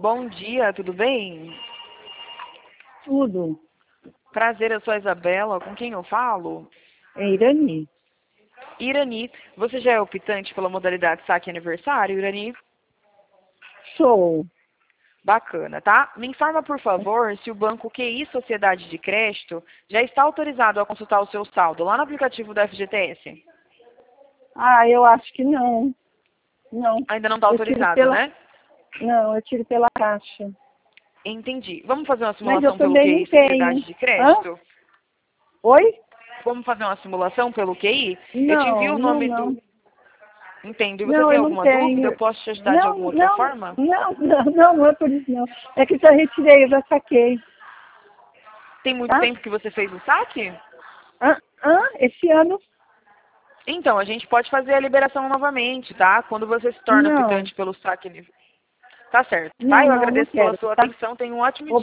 Bom dia, tudo bem? Tudo. Prazer, eu sou a Isabela. Com quem eu falo? É Irani. Irani, você já é optante pela modalidade saque aniversário, Irani? Sou. Bacana, tá? Me informa, por favor, se o banco QI Sociedade de Crédito já está autorizado a consultar o seu saldo lá no aplicativo do FGTS. Ah, eu acho que não. Não. Ainda não está Eu tiro autorizado, pela... né? Não, eu tiro pela Caixa. Entendi. Vamos fazer uma Mas eu simulação pelo também não QI Sociedade tenho. de Hã? Crédito? Oi? Vamos fazer uma simulação pelo QI? Eu te envio Não, o não, nome do... não. Entendo. E você Não, tem eu não alguma dúvida? Eu tenho. posso te ajudar de Não, alguma outra não, forma? não é por isso não. É que eu já retirei, eu já saquei. Tem muito Tá? tempo que você fez o saque? Esse ano? Então, a gente pode fazer a liberação novamente, tá? Quando você se torna Não. optante pelo saque. Tá certo, tá? Não, Eu não agradeço pela quero, sua tá? atenção. Tenha um ótimo